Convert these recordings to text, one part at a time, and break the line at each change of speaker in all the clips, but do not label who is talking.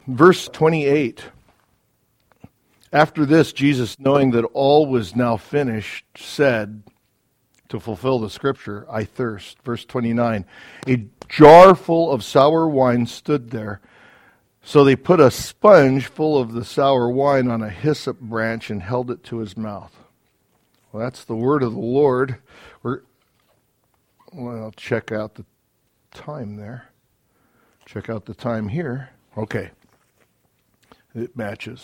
Verse 28. After this, Jesus, knowing that all was now finished, said, to fulfill the scripture, I thirst. Verse 29. A jar full of sour wine stood there. So they put a sponge full of the sour wine on a hyssop branch and held it to his mouth. Well, that's the word of the Lord. I'll check out the time there. Check out the time here. Okay. It matches.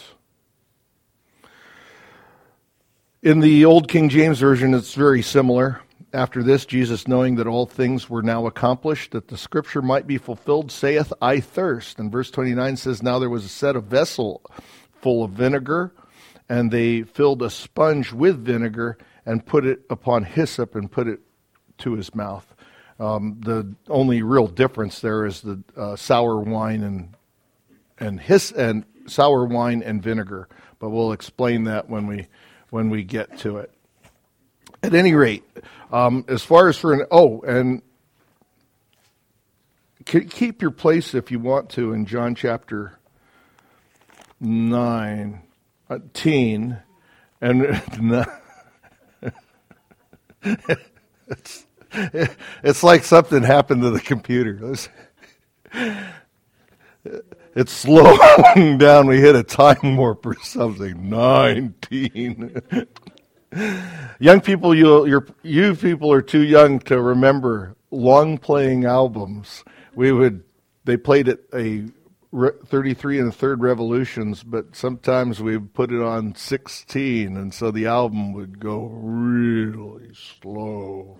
In the Old King James Version, it's very similar. After this, Jesus, knowing that all things were now accomplished, that the scripture might be fulfilled, saith, I thirst. And verse 29 says, now there was a set of vessel full of vinegar, and they filled a sponge with vinegar and put it upon hyssop and put it to his mouth. The only real difference there is the sour wine and sour wine and vinegar. But we'll explain that when we get to it. At any rate, as far as and keep your place if you want to in John chapter 19, and it's like something happened to the computer. It's slowing down. We hit a time warp or something. 19. Young people, you people are too young to remember long playing albums. They played at a 33 and a third revolutions, but sometimes we put it on 16, and so the album would go really slow.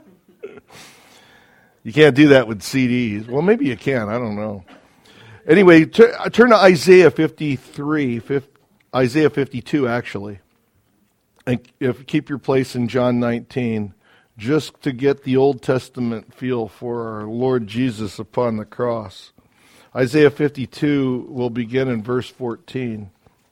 You can't do that with CDs. Well, maybe you can. I don't know. Anyway, turn to Isaiah 53, Isaiah 52 actually. And keep your place in John 19, just to get the Old Testament feel for our Lord Jesus upon the cross. Isaiah 52 will begin in verse 14.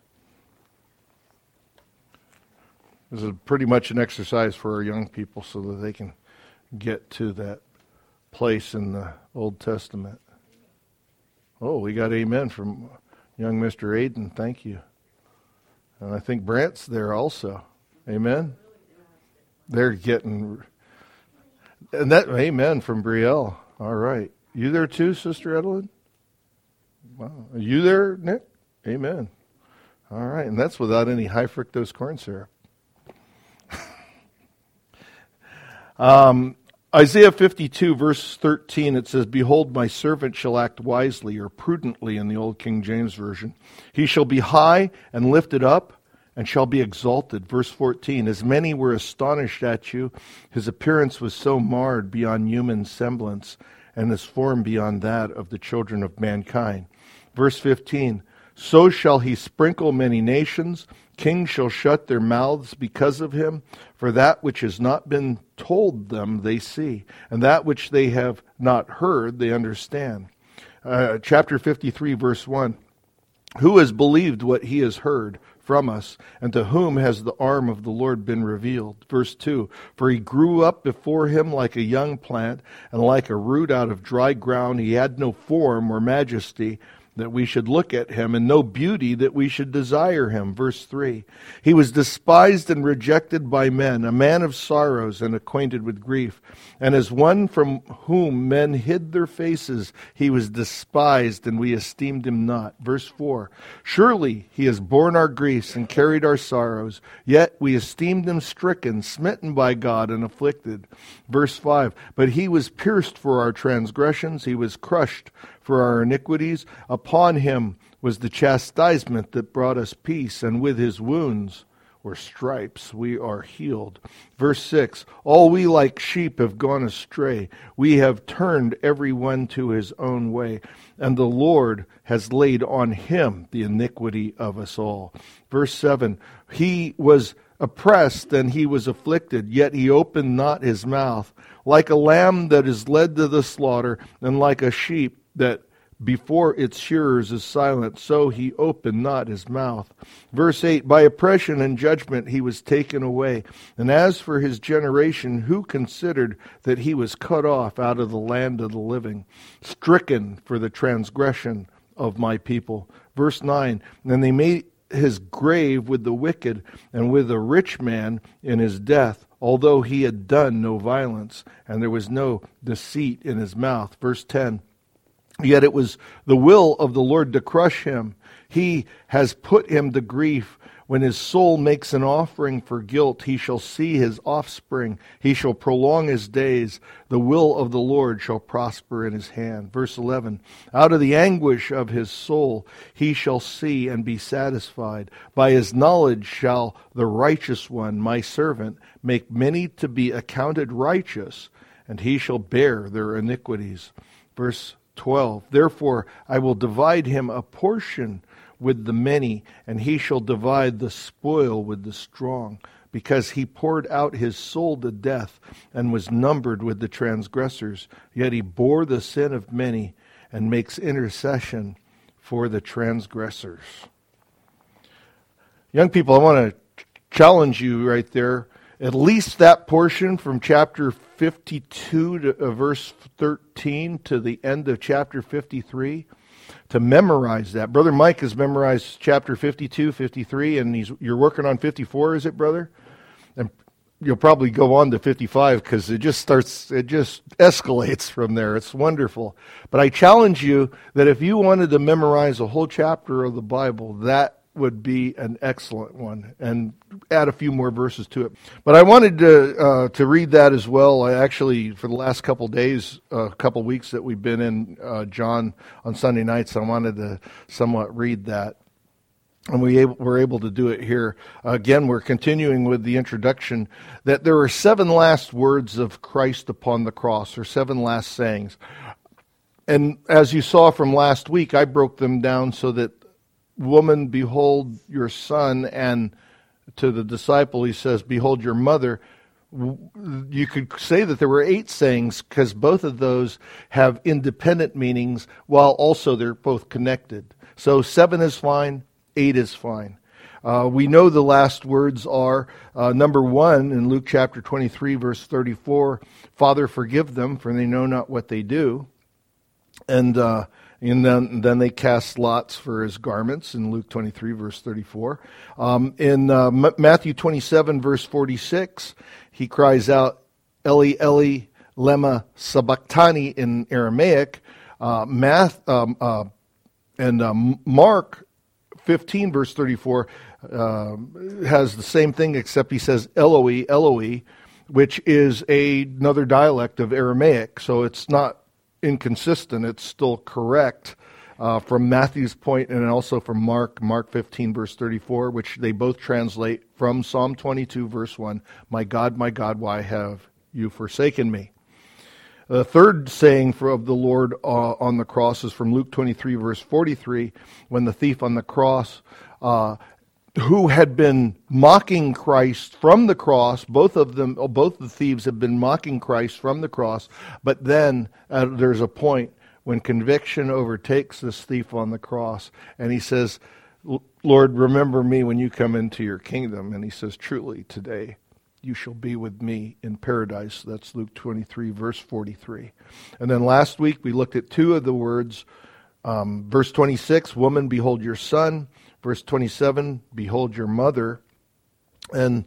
This is pretty much an exercise for our young people so that they can get to that place in the Old Testament. Oh, we got amen from young Mr. Aiden. Thank you. And I think Brant's there also. Amen. They're getting, and that amen from Brielle. All right. You there too, Sister Edelyn? Wow. Are you there, Nick? Amen. All right. And that's without any high fructose corn syrup. Isaiah 52, verse 13, it says, behold, my servant shall act wisely, or prudently in the Old King James Version. He shall be high and lifted up, and shall be exalted. Verse 14, as many were astonished at you, his appearance was so marred beyond human semblance, and his form beyond that of the children of mankind. Verse 15, so shall he sprinkle many nations, kings shall shut their mouths because of him, for that which has not been told them they see, and that which they have not heard they understand. Chapter 53, verse 1, who has believed what he has heard from us, and to whom has the arm of the Lord been revealed? Verse 2, for he grew up before him like a young plant, and like a root out of dry ground. He had no form or majesty that we should look at him, and no beauty that we should desire him. Verse 3, he was despised and rejected by men, a man of sorrows and acquainted with grief. And as one from whom men hid their faces, he was despised, and we esteemed him not. Verse 4, surely he has borne our griefs and carried our sorrows, yet we esteemed him stricken, smitten by God, and afflicted. Verse 5, but he was pierced for our transgressions, he was crushed for our iniquities. Upon him was the chastisement that brought us peace, and with his wounds or stripes we are healed. Verse 6, all we like sheep have gone astray. We have turned every one to his own way, and the Lord has laid on him the iniquity of us all. Verse 7, he was oppressed and he was afflicted, yet he opened not his mouth. Like a lamb that is led to the slaughter, and like a sheep that before its shearers is silent, so he opened not his mouth. Verse 8, by oppression and judgment he was taken away. And as for his generation, who considered that he was cut off out of the land of the living, stricken for the transgression of my people. Verse 9, then they made his grave with the wicked and with a rich man in his death, although he had done no violence, and there was no deceit in his mouth. Verse 10, yet it was the will of the Lord to crush him. He has put him to grief. When his soul makes an offering for guilt, he shall see his offspring. He shall prolong his days. The will of the Lord shall prosper in his hand. Verse 11, out of the anguish of his soul he shall see and be satisfied. By his knowledge shall the righteous one, my servant, make many to be accounted righteous, and he shall bear their iniquities. Verse 12, therefore I will divide him a portion with the many, and he shall divide the spoil with the strong, because he poured out his soul to death and was numbered with the transgressors. Yet he bore the sin of many and makes intercession for the transgressors. Young people, I want to challenge you right there. At least that portion from chapter 52 to verse 13 to the end of chapter 53, to memorize that. Brother Mike has memorized chapter 52, 53, and you're working on 54, is it, brother? And you'll probably go on to 55 because it just escalates from there. It's wonderful. But I challenge you that if you wanted to memorize a whole chapter of the Bible, that would be an excellent one, and add a few more verses to it. But I wanted to read that as well. I actually, for the last couple days, couple weeks that we've been in John on Sunday nights, I wanted to somewhat read that. And we're able to do it here. Again, we're continuing with the introduction that there are 7 last words of Christ upon the cross, or 7 last sayings. And as you saw from last week, I broke them down so that, woman, behold your son, and to the disciple he says, behold your mother. You could say that there were 8 sayings because both of those have independent meanings while also they're both connected. So 7 is fine, 8 is fine. We know the last words are, number 1 in Luke chapter 23, verse 34, Father, forgive them, for they know not what they do. And then they cast lots for his garments in Luke 23, verse 34. In Matthew 27, verse 46, he cries out, Eli, Eli, lema sabachthani in Aramaic. Mark 15, verse 34, has the same thing, except he says Eloi, Eloi, which is another dialect of Aramaic. So it's not inconsistent, it's still correct from Matthew's point, and also from Mark 15, verse 34, which they both translate from Psalm 22, verse 1, my God, why have you forsaken me? The third saying of the Lord on the cross is from Luke 23, verse 43, when the thief on the cross, who had been mocking Christ from the cross, both the thieves have been mocking Christ from the cross, but then there's a point when conviction overtakes this thief on the cross, and he says, Lord, remember me when you come into your kingdom. And he says, truly, today you shall be with me in paradise. That's Luke 23, verse 43. And then last week we looked at 2 of the words. Verse 26, woman, behold your son. Verse 27, behold your mother. And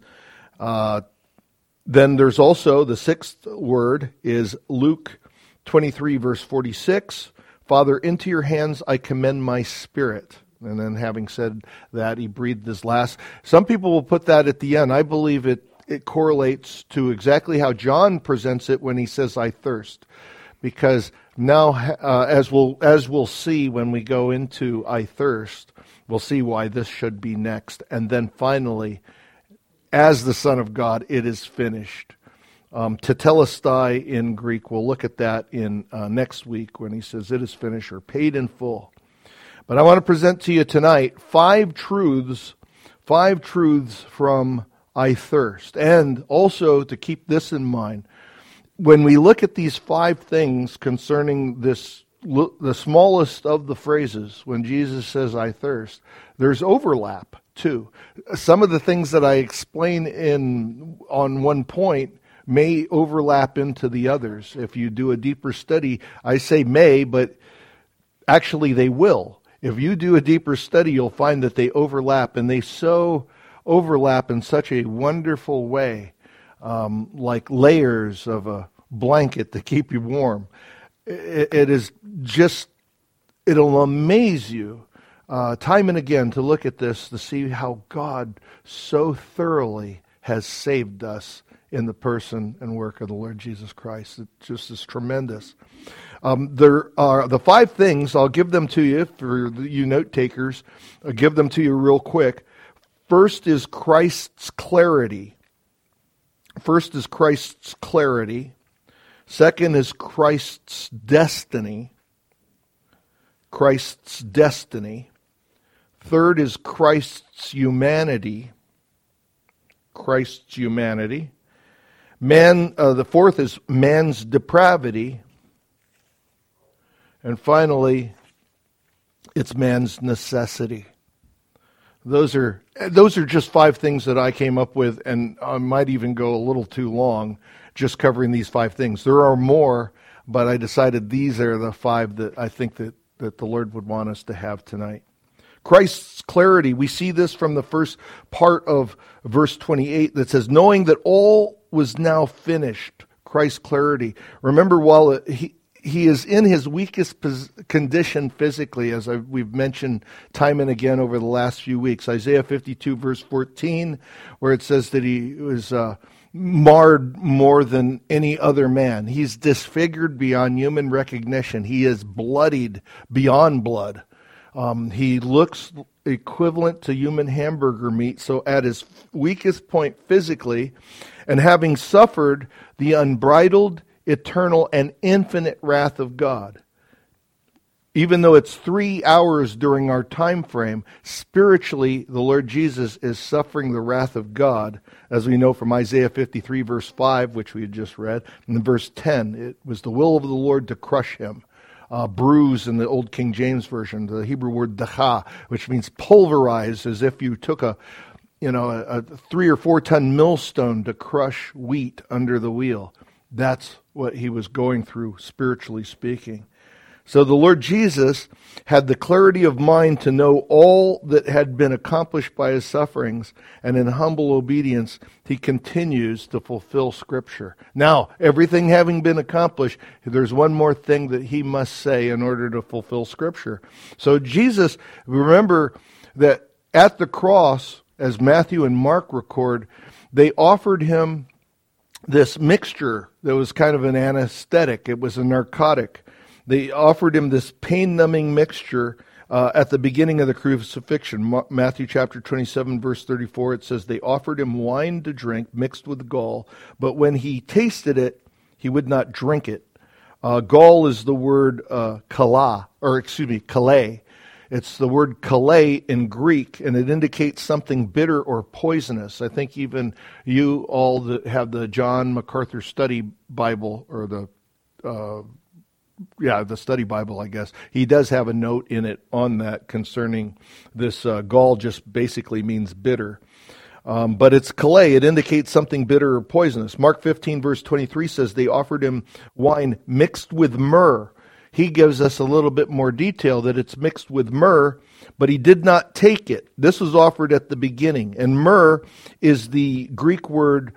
then there's also the 6th word is Luke 23, verse 46. Father, into your hands I commend my spirit. And then having said that, he breathed his last. Some people will put that at the end. I believe it correlates to exactly how John presents it when he says, I thirst. Because now, as we'll see when we go into I thirst, we'll see why this should be next. And then finally, as the Son of God, it is finished. Tetelestai in Greek, we'll look at that in next week when he says it is finished or paid in full. But I want to present to you tonight 5 truths from I thirst. And also to keep this in mind, when we look at these 5 things concerning this, the smallest of the phrases, when Jesus says I thirst, there's overlap too. Some of the things that I explain on one point may overlap into the others. If you do a deeper study, I say may, but actually they will. if you do a deeper study, you'll find that they overlap, and they so overlap in such a wonderful way, like layers of a blanket to keep you warm. It is just, it'll amaze you time and again to look at this, to see how God so thoroughly has saved us in the person and work of the Lord Jesus Christ. It just is tremendous. There are the 5 things. I'll give them to you for you note takers. I'll give them to you real quick. First is Christ's clarity. Second is Christ's destiny. Third is Christ's humanity. The fourth is man's depravity. And finally, it's man's necessity. Those are just 5 things that I came up with, and I might even go a little too long just covering these 5 things. There are more, but I decided these are the 5 that I think that the Lord would want us to have tonight. Christ's clarity, we see this from the first part of verse 28 that says, knowing that all was now finished. Christ's clarity. Remember, while he is in his weakest condition physically, as we've mentioned time and again over the last few weeks. Isaiah 52 verse 14, where it says that he was marred more than any other man. He's disfigured beyond human recognition. He is bloodied beyond blood. He looks equivalent to human hamburger meat. So at his weakest point physically, and having suffered the unbridled, eternal, and infinite wrath of God. Even though it's 3 hours during our time frame, spiritually, the Lord Jesus is suffering the wrath of God, as we know from Isaiah 53, verse 5, which we had just read, and verse 10. It was the will of the Lord to crush him. Bruise in the Old King James Version, the Hebrew word dacha, which means pulverize, as if you took a 3 or 4 ton millstone to crush wheat under the wheel. That's what he was going through, spiritually speaking. So the Lord Jesus had the clarity of mind to know all that had been accomplished by his sufferings, and in humble obedience, he continues to fulfill Scripture. Now, everything having been accomplished, there's one more thing that he must say in order to fulfill Scripture. So Jesus, remember that at the cross, as Matthew and Mark record, they offered him this mixture that was kind of an anesthetic. It was a narcotic. They offered him this pain-numbing mixture at the beginning of the crucifixion. Matthew chapter 27, verse 34, it says, they offered him wine to drink mixed with gall, but when he tasted it, he would not drink it. Gall is the word kalei. It's the word kalei in Greek, and it indicates something bitter or poisonous. I think even you all that have the John MacArthur Study Bible, or the Study Bible, I guess. He does have a note in it on that concerning this. Gall just basically means bitter. But it's kalei. It indicates something bitter or poisonous. Mark 15, verse 23 says they offered him wine mixed with myrrh. He gives us a little bit more detail that it's mixed with myrrh, but he did not take it. This was offered at the beginning. And myrrh is the Greek word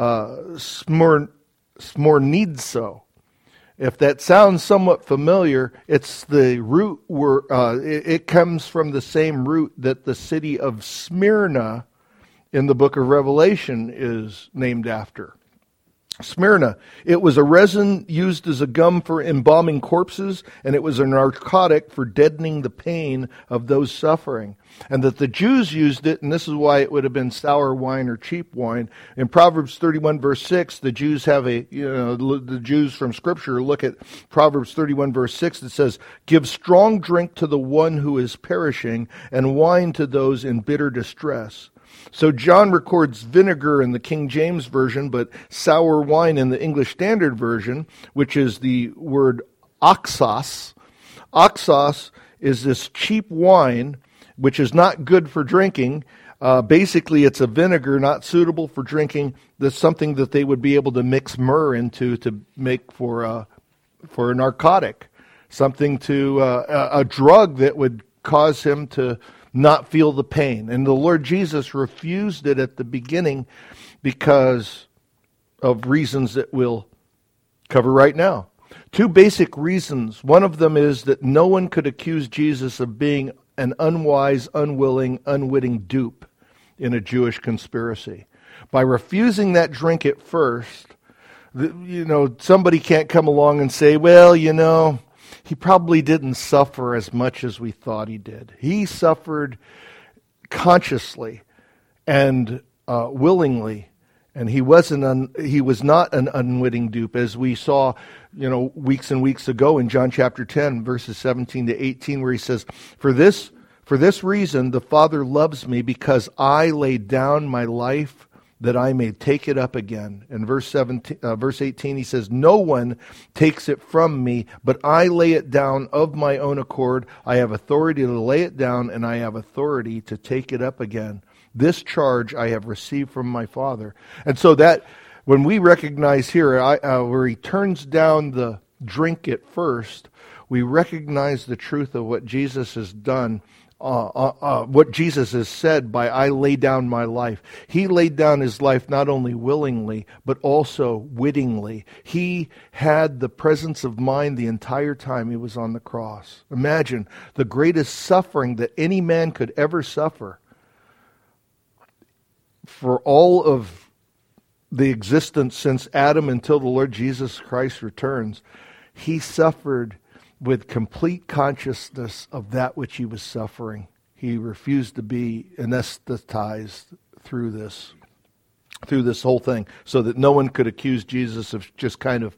smornidzo. If that sounds somewhat familiar, it's the root word. It comes from the same root that the city of Smyrna in the book of Revelation is named after. Smyrna. It was a resin used as a gum for embalming corpses, and it was a narcotic for deadening the pain of those suffering. And that the Jews used it, and this is why it would have been sour wine or cheap wine. In Proverbs 31, verse 6, the Jews have the Jews from Scripture look at Proverbs 31, verse 6, it says, give strong drink to the one who is perishing, and wine to those in bitter distress. So John records vinegar in the King James Version, but sour wine in the English Standard Version, which is the word oxos. Oxos is this cheap wine, which is not good for drinking. Basically, it's a vinegar not suitable for drinking. That's something that they would be able to mix myrrh into to make for a narcotic, something to a drug that would cause him to not feel the pain. And the Lord Jesus refused it at the beginning because of reasons that we'll cover right now. Two basic reasons. One of them is that no one could accuse Jesus of being an unwise, unwilling, unwitting dupe in a Jewish conspiracy. By refusing that drink at first, somebody can't come along and say, well, he probably didn't suffer as much as we thought he did. He suffered consciously and willingly, and he was not an unwitting dupe, as we saw, weeks and weeks ago in John chapter 10, verses 17 to 18, where he says, For this reason the Father loves me, because I laid down my life that I may take it up again. In verse 18, he says, No one takes it from me, but I lay it down of my own accord. I have authority to lay it down, and I have authority to take it up again. This charge I have received from my Father. And so that, when we recognize here, where he turns down the drink at first, we recognize the truth of what Jesus has done, what Jesus has said by I lay down my life. He laid down his life not only willingly, but also wittingly. He had the presence of mind the entire time he was on the cross. Imagine the greatest suffering that any man could ever suffer. For all of the existence since Adam until the Lord Jesus Christ returns, he suffered with complete consciousness of that which he was suffering. He refused to be anesthetized through this whole thing, so that no one could accuse Jesus of just kind of,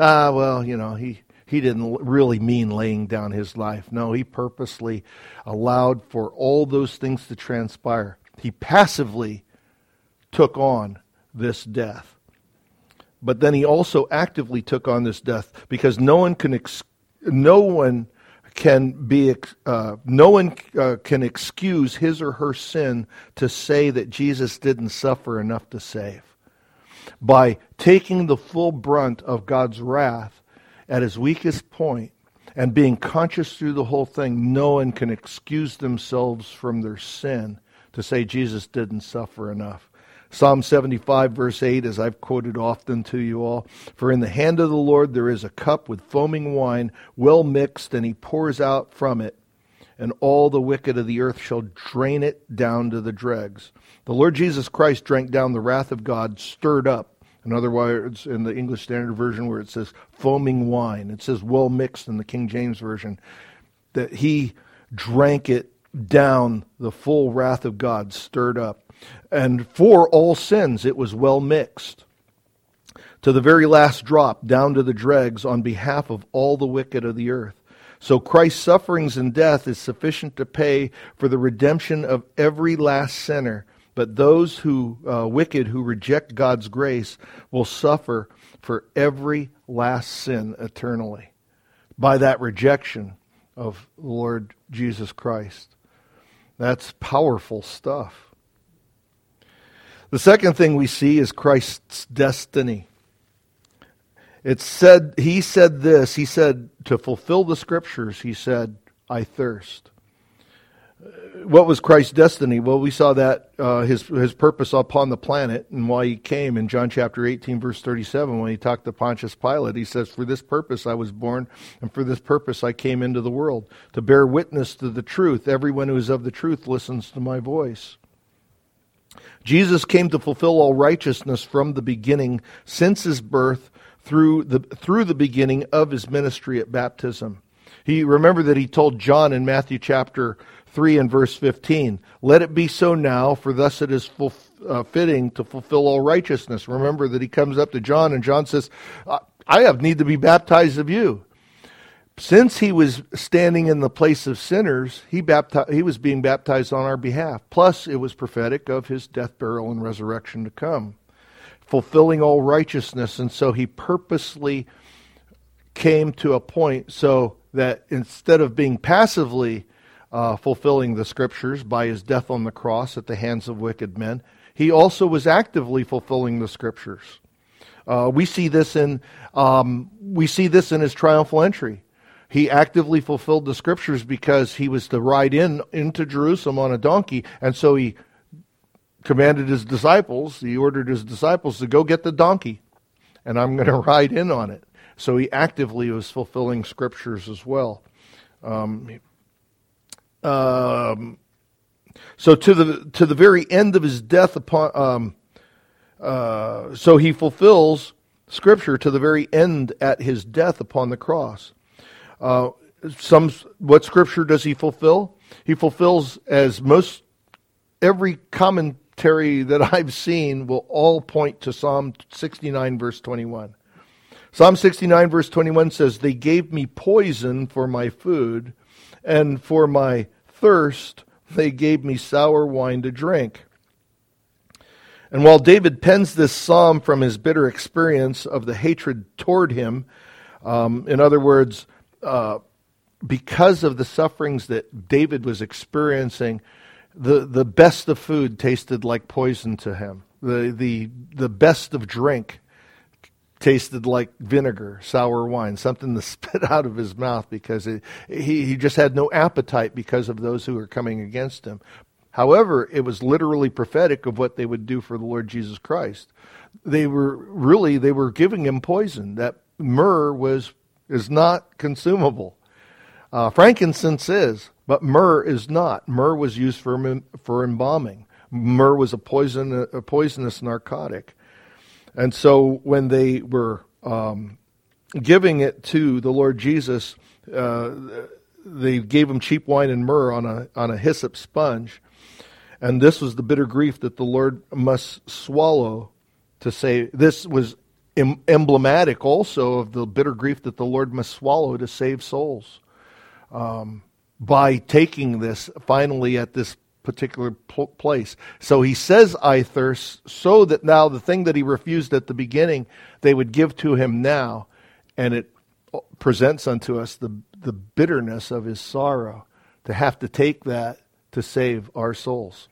he didn't really mean laying down his life. No, he purposely allowed for all those things to transpire. He passively took on this death. But then he also actively took on this death, because no one can excuse his or her sin to say that Jesus didn't suffer enough to save. By taking the full brunt of God's wrath at his weakest point and being conscious through the whole thing, no one can excuse themselves from their sin to say Jesus didn't suffer enough. Psalm 75, verse 8, as I've quoted often to you all, For in the hand of the Lord there is a cup with foaming wine, well mixed, and he pours out from it, and all the wicked of the earth shall drain it down to the dregs. The Lord Jesus Christ drank down the wrath of God, stirred up. In other words, in the English Standard Version where it says foaming wine, it says well mixed in the King James Version, that he drank it down, the full wrath of God stirred up. And for all sins, it was well mixed, to the very last drop, down to the dregs, on behalf of all the wicked of the earth. So Christ's sufferings and death is sufficient to pay for the redemption of every last sinner. But those who wicked who reject God's grace will suffer for every last sin eternally by that rejection of the Lord Jesus Christ. That's powerful stuff. The second thing we see is Christ's destiny. It said, he said, to fulfill the Scriptures, he said, I thirst. What was Christ's destiny? Well, we saw that his purpose upon the planet and why he came in John chapter 18, verse 37, when he talked to Pontius Pilate. He says, For this purpose I was born, and for this purpose I came into the world, to bear witness to the truth. Everyone who is of the truth listens to my voice. Jesus came to fulfill all righteousness from the beginning, since his birth, through the beginning of his ministry at baptism. Remember that he told John in Matthew chapter 3 and verse 15, Let it be so now, for thus it is fitting to fulfill all righteousness. Remember that he comes up to John, and John says, I need to be baptized of you. Since he was standing in the place of sinners, he was being baptized on our behalf. Plus, it was prophetic of his death, burial, and resurrection to come, fulfilling all righteousness. And so he purposely came to a point so that instead of being passively fulfilling the Scriptures by his death on the cross at the hands of wicked men, he also was actively fulfilling the Scriptures. We see this in his triumphal entry. He actively fulfilled the Scriptures because he was to ride into Jerusalem on a donkey, and so he commanded his disciples, he ordered his disciples to go get the donkey, and I'm going to ride in on it. So he actively was fulfilling Scriptures as well. So to the very end of his death so he fulfills Scripture to the very end at his death upon the cross. What Scripture does he fulfill? He fulfills, as every commentary that I've seen will all point to Psalm 69 verse 21. Psalm 69 verse 21 says, "They gave me poison for my food, and for my thirst they gave me sour wine to drink." And while David pens this psalm from his bitter experience of the hatred toward him, in other words, because of the sufferings that David was experiencing, the best of food tasted like poison to him. The best of drink tasted like vinegar, sour wine, something to spit out of his mouth, because he just had no appetite because of those who were coming against him. However, it was literally prophetic of what they would do for the Lord Jesus Christ. They were giving him poison. That myrrh is not consumable. Frankincense is, but myrrh is not. Myrrh was used for embalming. Myrrh was a poisonous narcotic. And so when they were giving it to the Lord Jesus, they gave him cheap wine and myrrh on a hyssop sponge. And this was the bitter grief that the Lord must swallow to save. This was emblematic also of the bitter grief that the Lord must swallow to save souls. By taking this finally at this particular place. So he says, "I thirst," so that now the thing that he refused at the beginning, they would give to him now. And it presents unto us the bitterness of his sorrow to have to take that to save our souls.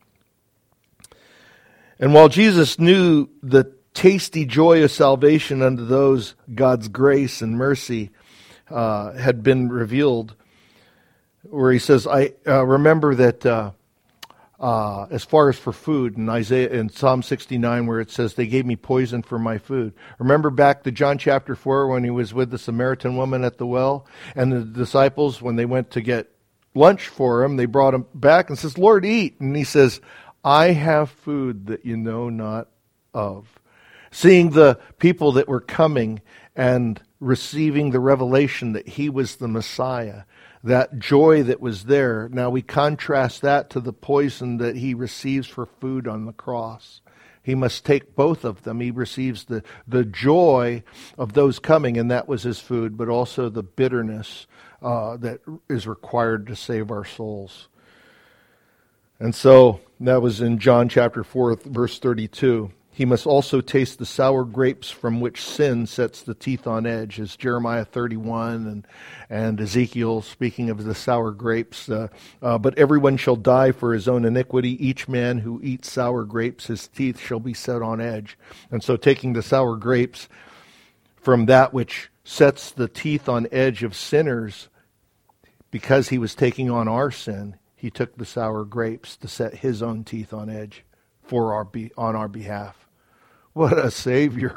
And while Jesus knew the tasty joy of salvation unto those God's grace and mercy had been revealed, where he says, "I remember that as far as for food," in Psalm 69, where it says, "They gave me poison for my food." Remember back to John chapter 4 when he was with the Samaritan woman at the well, and the disciples, when they went to get lunch for him, they brought him back and says, "Lord, eat." And he says, "I have food that you know not of." Seeing the people that were coming and receiving the revelation that he was the Messiah, that joy that was there. Now we contrast that to the poison that he receives for food on the cross. He must take both of them. He receives the joy of those coming, and that was his food, but also the bitterness that is required to save our souls. And so that was in John chapter 4, verse 32. He must also taste the sour grapes from which sin sets the teeth on edge, as Jeremiah 31 and Ezekiel speaking of the sour grapes. But everyone shall die for his own iniquity. Each man who eats sour grapes, his teeth shall be set on edge. And so taking the sour grapes from that which sets the teeth on edge of sinners, because he was taking on our sin, he took the sour grapes to set his own teeth on edge on our behalf. What a Savior.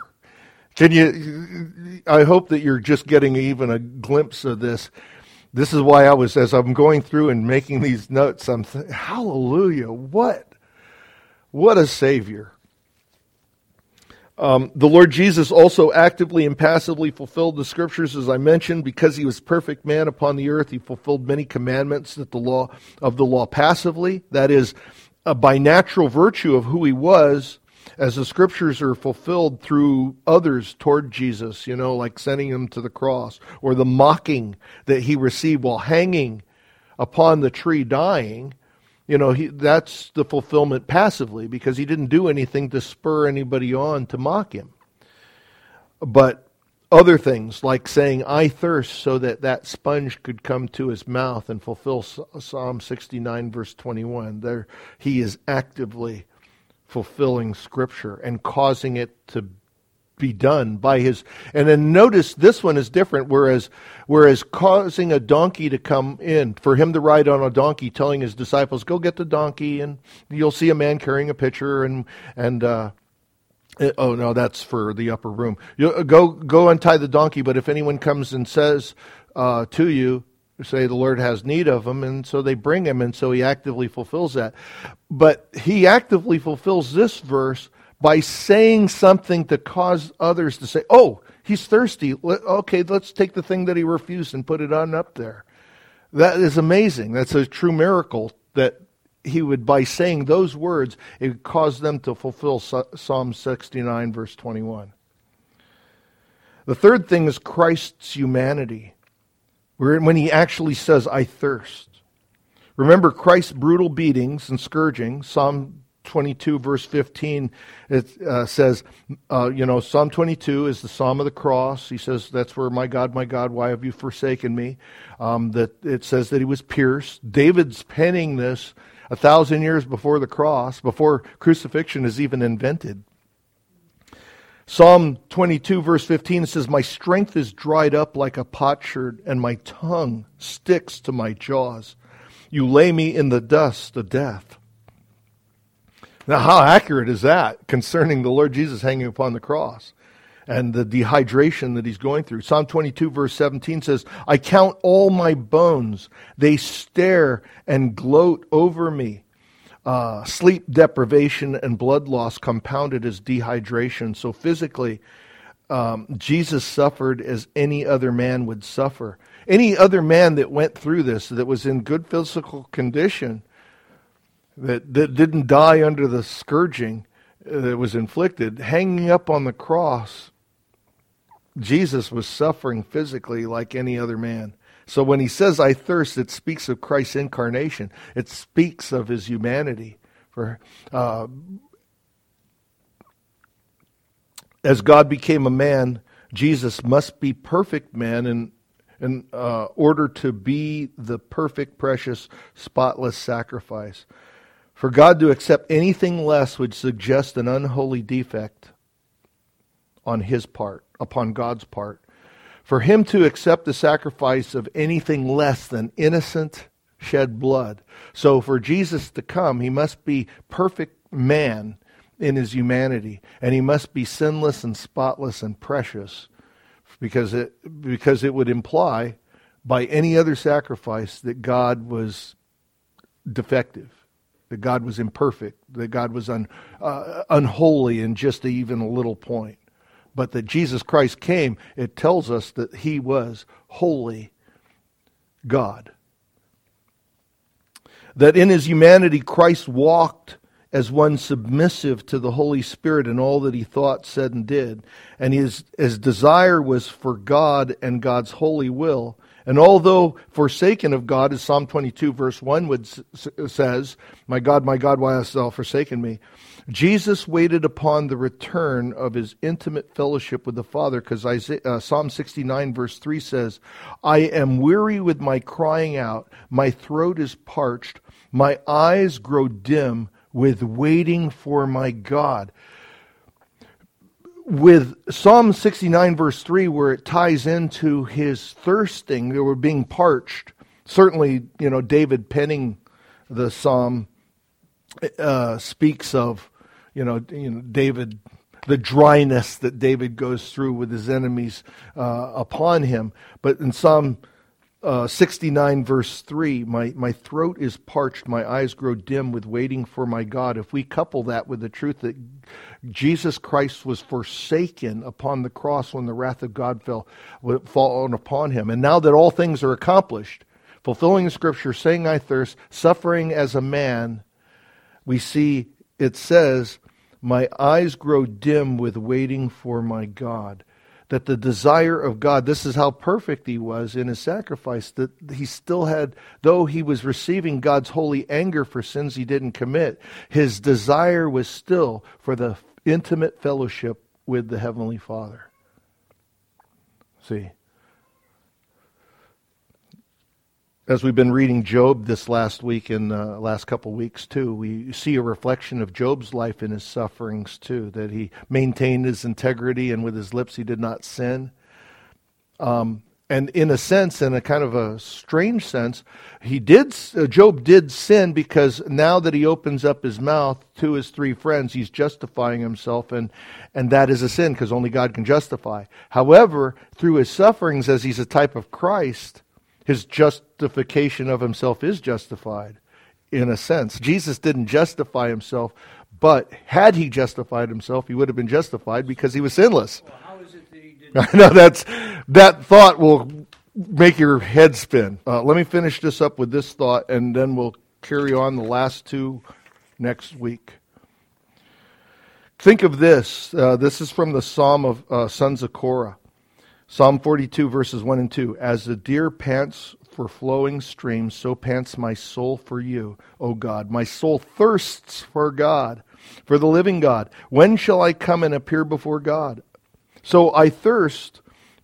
I hope that you're just getting even a glimpse of this. This is why as I'm going through and making these notes, I'm thinking, hallelujah, what a Savior. The Lord Jesus also actively and passively fulfilled the Scriptures, as I mentioned, because he was perfect man upon the earth. He fulfilled many commandments of the law passively. That is, by natural virtue of who he was, as the Scriptures are fulfilled through others toward Jesus, like sending him to the cross, or the mocking that he received while hanging upon the tree dying. That's the fulfillment passively, because he didn't do anything to spur anybody on to mock him. But other things, like saying, "I thirst," so that sponge could come to his mouth and fulfill Psalm 69, verse 21. There, he is actively fulfilling Scripture and causing it to be done by his. And then notice this one is different, whereas causing a donkey to come in, for him to ride on a donkey, telling his disciples, go get the donkey, and you'll see a man carrying a pitcher, and oh no, that's for the upper room. You go untie the donkey, but if anyone comes and says to you, say the Lord has need of him, and so they bring him, and so he actively fulfills that. But he actively fulfills this verse by saying something to cause others to say, oh, he's thirsty. Okay, let's take the thing that he refused and put it on up there. That is amazing. That's a true miracle that he would, by saying those words, it would cause them to fulfill Psalm 69, verse 21. The third thing is Christ's humanity, when he actually says, I thirst. Remember Christ's brutal beatings and scourging. Psalm 22, verse 15, it says, Psalm 22 is the Psalm of the cross. He says, that's where, my God, why have you forsaken me? That it says that he was pierced. David's penning this 1,000 years before the cross, before crucifixion is even invented. Psalm 22, verse 15 says, my strength is dried up like a potsherd, and my tongue sticks to my jaws. You lay me in the dust of death. Now, how accurate is that concerning the Lord Jesus hanging upon the cross and the dehydration that he's going through? Psalm 22, verse 17 says, I count all my bones. They stare and gloat over me. Sleep deprivation and blood loss compounded as dehydration. So physically, Jesus suffered as any other man would suffer. Any other man that went through this, that was in good physical condition, that didn't die under the scourging that was inflicted, hanging up on the cross, Jesus was suffering physically like any other man. So when he says, I thirst, it speaks of Christ's incarnation. It speaks of his humanity. As God became a man, Jesus must be perfect man in order to be the perfect, precious, spotless sacrifice. For God to accept anything less would suggest an unholy defect on his part, upon God's part. For him to accept the sacrifice of anything less than innocent shed blood. So for Jesus to come, he must be perfect man in his humanity, and he must be sinless and spotless and precious, because it would imply by any other sacrifice that God was defective, that God was imperfect, that God was unholy in just even a little point. But that Jesus Christ came, it tells us that he was holy God. That in his humanity, Christ walked as one submissive to the Holy Spirit in all that he thought, said, and did. And his desire was for God and God's holy will. And although forsaken of God, as Psalm 22 verse 1 says, my God, why hast thou forsaken me? Jesus waited upon the return of his intimate fellowship with the Father, because Psalm 69 verse 3 says, I am weary with my crying out, my throat is parched, my eyes grow dim with waiting for my God. With Psalm 69 verse 3, where it ties into his thirsting, they were being parched. Certainly, David penning the psalm speaks of, David, the dryness that David goes through with his enemies upon him. But in Psalm 69 verse 3, my throat is parched, my eyes grow dim with waiting for my God. If we couple that with the truth that Jesus Christ was forsaken upon the cross when the wrath of God fell upon him, and now that all things are accomplished, fulfilling the scripture, saying I thirst, suffering as a man, we see it says, my eyes grow dim with waiting for my God. That the desire of God, this is how perfect he was in his sacrifice, that he still had, though he was receiving God's holy anger for sins he didn't commit, his desire was still for the intimate fellowship with the Heavenly Father. See? As we've been reading Job this last week and last couple weeks too, we see a reflection of Job's life in his sufferings too, that he maintained his integrity and with his lips he did not sin. And in a sense, in a kind of a strange sense, Job did sin, because now that he opens up his mouth to his three friends, he's justifying himself, and that is a sin, because only God can justify. However, through his sufferings, as he's a type of Christ, his justification of himself is justified, in a sense. Jesus didn't justify himself, but had he justified himself, he would have been justified because he was sinless.
Well, how is it that he didn't?
I know that thought will make your head spin. Let me finish this up with this thought, and then we'll carry on the last two next week. Think of this. This is from the Psalm of Sons of Korah. Psalm 42, verses 1 and 2. As the deer pants for flowing streams, so pants my soul for you, O God. My soul thirsts for God, for the living God. When shall I come and appear before God? So I thirst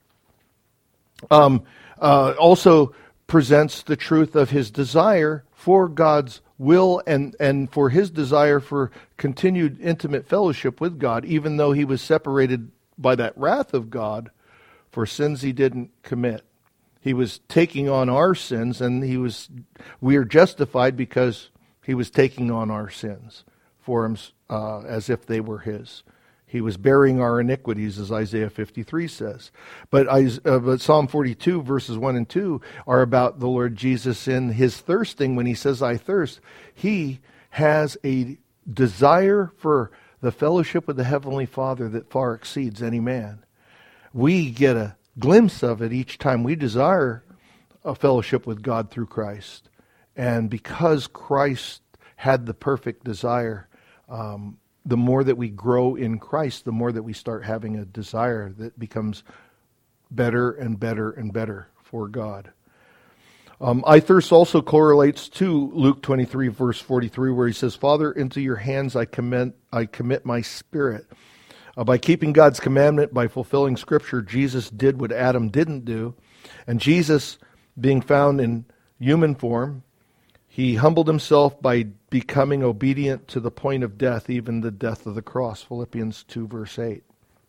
also presents the truth of his desire for God's will and for his desire for continued intimate fellowship with God, even though he was separated by that wrath of God for sins he didn't commit. He was taking on our sins, and we are justified because he was taking on our sins for him as if they were his. He was bearing our iniquities, as Isaiah 53 says. But Psalm 42, verses 1 and 2, are about the Lord Jesus in his thirsting. When he says, I thirst, he has a desire for the fellowship with the Heavenly Father that far exceeds any man. We get a glimpse of it each time we desire a fellowship with God through Christ. And because Christ had the perfect desire, the more that we grow in Christ, the more that we start having a desire that becomes better and better and better for God. I thirst also correlates to Luke 23, verse 43, where he says, Father, into your hands I commit my spirit. By keeping God's commandment, by fulfilling Scripture, Jesus did what Adam didn't do. And Jesus, being found in human form, he humbled himself by becoming obedient to the point of death, even the death of the cross. Philippians 2, verse 8.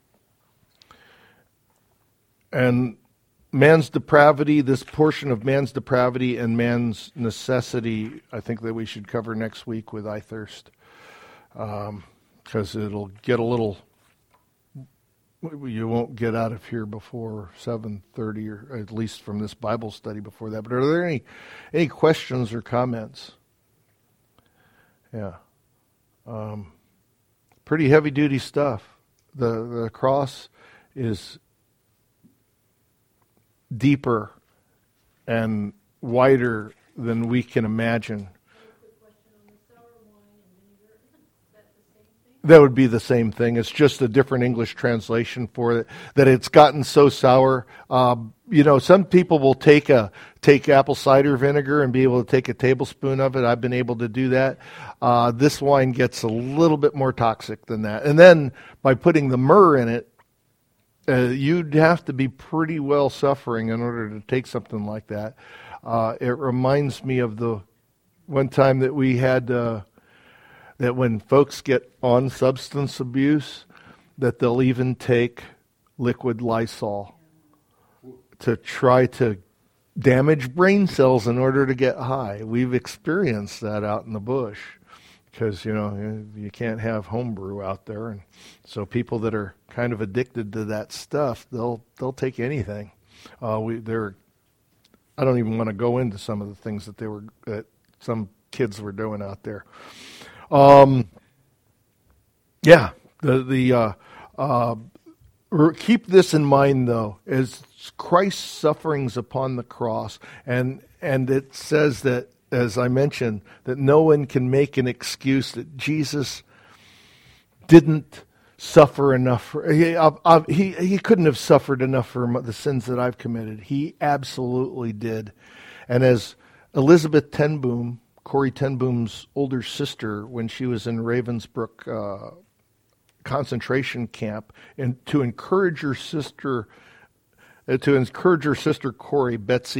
And man's depravity, this portion of man's depravity and man's necessity, I think that we should cover next week with I Thirst. Because it'll get a little... You won't get out of here before 7:30, or at least from this Bible study before that. But are there any questions or comments? Yeah. Pretty heavy-duty stuff. The cross is deeper and wider than we can imagine. That would be the same thing. It's just a different English translation for it, that it's gotten so sour. Some people will take apple cider vinegar and be able to take a tablespoon of it. I've been able to do that. This wine gets a little bit more toxic than that. And then by putting the myrrh in it, you'd have to be pretty well suffering in order to take something like that. It reminds me of the one time that we had... that when folks get on substance abuse, that they'll even take liquid Lysol to try to damage brain cells in order to get high. We've experienced that out in the bush because, you can't have homebrew out there. And so people that are kind of addicted to that stuff, they'll take anything. I don't even want to go into some of the things that some kids were doing out there. Keep this in mind, though, as Christ's sufferings upon the cross, and it says that, as I mentioned, that no one can make an excuse that Jesus didn't suffer enough. He couldn't have suffered enough for the sins that I've committed. He absolutely did. And as Elizabeth ten Boom, Corrie ten Boom's older sister, when she was in Ravensbrück concentration camp, and to encourage her sister Corrie, Betsy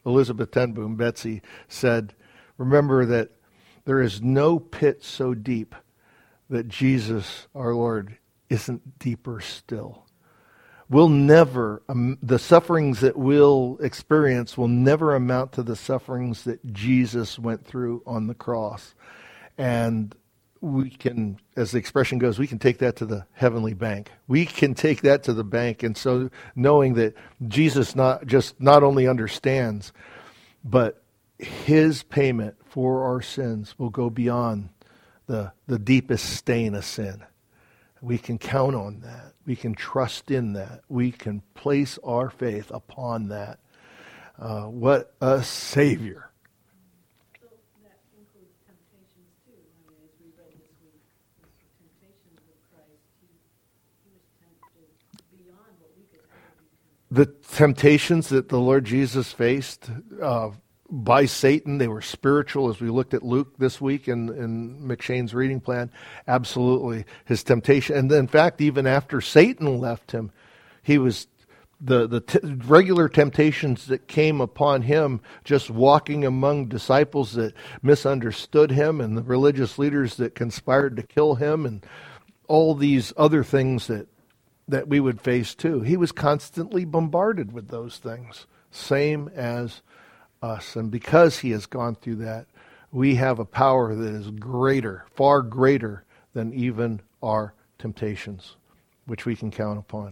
Elizabeth ten Boom, Betsy, said, remember that there is no pit so deep that Jesus, our Lord, isn't deeper still. We'll never, the sufferings that we'll experience will never amount to the sufferings that Jesus went through on the cross. And we can, as the expression goes, we can take that to the heavenly bank. We can take that to the bank. And so knowing that Jesus not only understands, but his payment for our sins will go beyond the deepest stain of sin. We can count on that. We can trust in that. We can place our faith upon that. What a Savior.
So that includes temptations too. I mean, as we read this week, the temptations of Christ, he was tempted beyond what we could ever be tempted.
The temptations that the Lord Jesus faced by Satan, they were spiritual, as we looked at Luke this week in McShane's reading plan. Absolutely. His temptation. And in fact, even after Satan left him, he was the regular temptations that came upon him, just walking among disciples that misunderstood him, and the religious leaders that conspired to kill him, and all these other things that we would face too. He was constantly bombarded with those things, same as us. And because he has gone through that, we have a power that is greater, far greater than even our temptations, which we can count upon.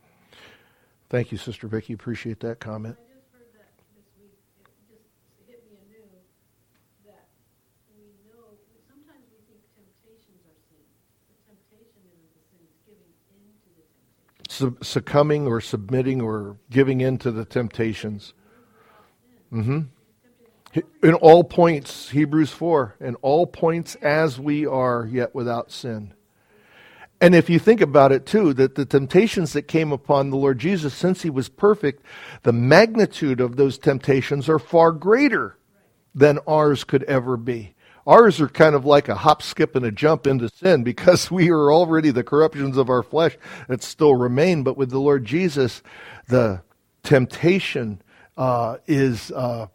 Thank you, Sister Vicki. Appreciate that comment.
I just heard that this week. It just hit me anew that we know, sometimes we think temptations are sin. The temptation isn't the sin, it's giving in to the temptation.
Succumbing or submitting or giving in to the temptations. Mm-hmm. In all points, Hebrews 4, in all points as we are, yet without sin. And if you think about it too, that the temptations that came upon the Lord Jesus, since he was perfect, the magnitude of those temptations are far greater than ours could ever be. Ours are kind of like a hop, skip, and a jump into sin because we are already the corruptions of our flesh that still remain. But with the Lord Jesus, the temptation was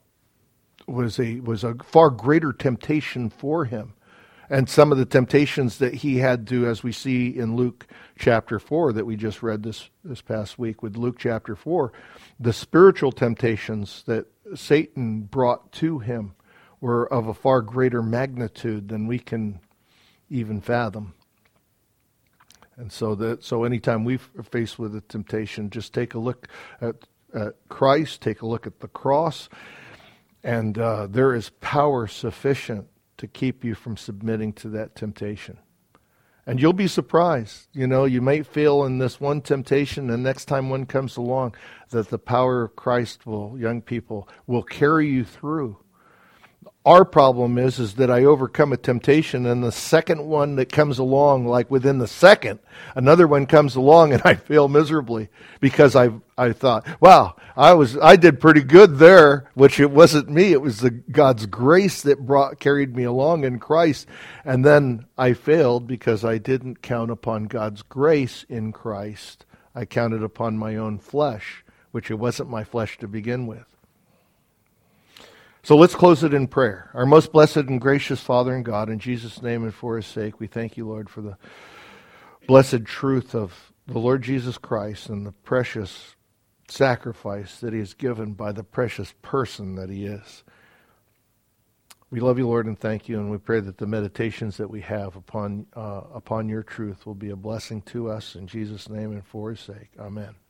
a far greater temptation for him. And some of the temptations that he had to, as we see in Luke chapter 4 that we just read this past week with Luke chapter 4, the spiritual temptations that Satan brought to him were of a far greater magnitude than we can even fathom. And so anytime we're faced with a temptation, just take a look at Christ, take a look at the cross, and there is power sufficient to keep you from submitting to that temptation. And you'll be surprised. You know, you might fail in this one temptation, and next time one comes along, that the power of Christ young people, will carry you through. Our problem is that I overcome a temptation, and the second one that comes along, like within the second, another one comes along, and I fail miserably because I thought, wow, I did pretty good there, which it wasn't me. It was God's grace that carried me along in Christ, and then I failed because I didn't count upon God's grace in Christ. I counted upon my own flesh, which it wasn't my flesh to begin with. So let's close it in prayer. Our most blessed and gracious Father and God, in Jesus' name and for his sake, we thank you, Lord, for the blessed truth of the Lord Jesus Christ and the precious sacrifice that he has given by the precious person that he is. We love you, Lord, and thank you, and we pray that the meditations that we have upon your truth will be a blessing to us in Jesus' name and for his sake. Amen.